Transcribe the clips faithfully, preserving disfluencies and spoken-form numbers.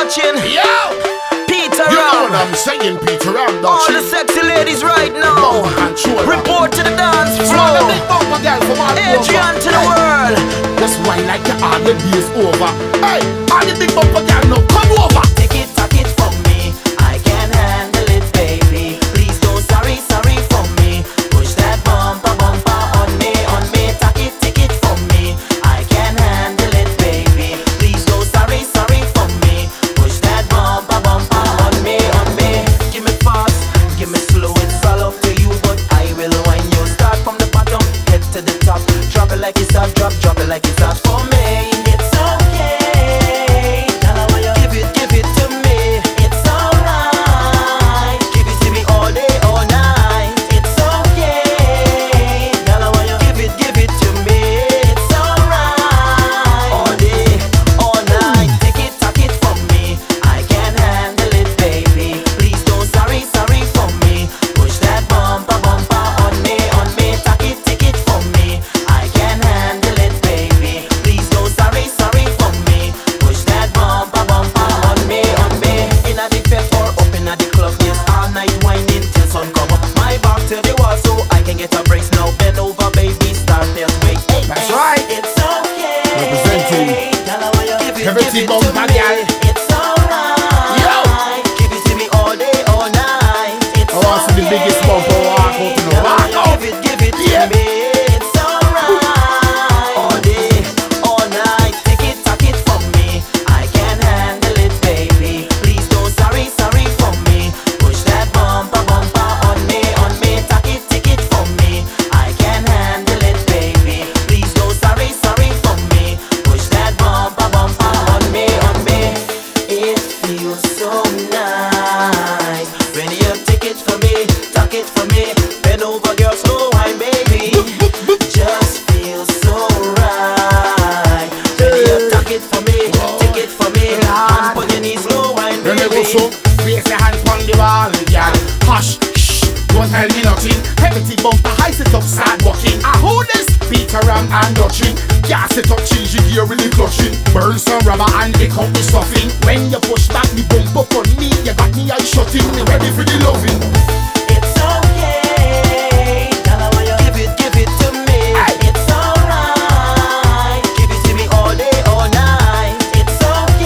watching. Yo! Peter You know Ram. what I'm saying, Peter Ram, All don't the you? sexy ladies right now. Bumper and shoulder. Report to the dance All the floor. big bumper girl from all Adrian over. to the Hey, world. just wine like your all the days over. Hey, all the big bumper girl now come over. Take it, take it from me. I can handle it, baby. Please don't sorry, sorry for me. Push that bumper, bumper on me, on me. Take it, take it from me. I can handle it, baby. Please don't sorry, sorry for me. Push that bumper, bumper on me, on me. Give me fast, give me slow. It's all up to you, but I will when you start from the bottom, head to the top. Drop it like it's hot, drop, drop it like it's hot for me. It's okay. Girl, I want you give it, give it to me. It's alright. Give it to me all day, all night. It's okay. Girl, I want you give it, give it to me. It's alright. All day, all night. Take it, take it from me. I can handle it, baby. Please don't sorry, sorry for me. Push that bumper, bumper on me, on me. Take it, take it from me. I can handle it, baby. Please don't sorry, sorry for me. Push that bumper, bumper on me, on me. Inna the fest or up inna the club, yes, all night whining till sun come up. My back to the wall so I can get a brace now. Bend over, baby, start this way. Hey, That's hey, right. It's okay. Representing Girl, I want you give it, Everything give it to bumper me. girl. It's alright. Yo. Give it to me all day, all night. It's I want to see the biggest bumper walk out in the Girl, I walk want you out. give it, give it to Yeah. me. It's alright. All day, all night. Take it, take it from me. I can handle it, baby. Please don't sorry, sorry for me. Push that bumper, bumper on me, on me. Take it, take it from me. I can handle it, baby. Please don't sorry, sorry for me. Push that bumper, bumper on me, on me. It feels so nice when you take it for me, take it for me. Bend over, girl, slow wine, baby. Just feels so right when you take it for me, take it for me. Hand on your knees, slow wine, Then they go baby. so, place your hand on the wall, girl. Hush, shh, don't tell me nothing. Everything bumper high, sit up, start walking. I hold this, Peter Ram and Dutching. Yeah, sit up, change your gear, really clutching. Burn some rubber and take out the stuffing. When you push back the bump up on me, you got me eye shutting. Me ready for the loving. It's okay. Girl, I want you give it, give it to me. It's alright. Give it to me all day, all night. It's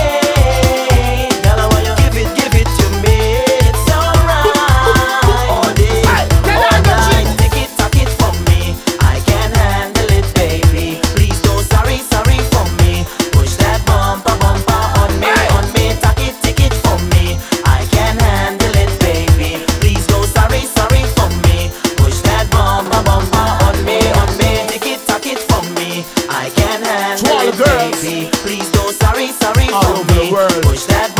okay. Girl, I want you give it, give it to me. It's alright. All day, all night. Take it, take it from me. I can handle it, baby. Please don't sorry, sorry for me. Push that bumper, bumper on me, on me. Take it, take it from me. I can handle it, baby. Please don't sorry, sorry for me. Push that bumper, bumper on me, on me. Take it, take it from me. I can handle To all it, the girls. baby. Please don't sorry, sorry All for over the me. world. Push that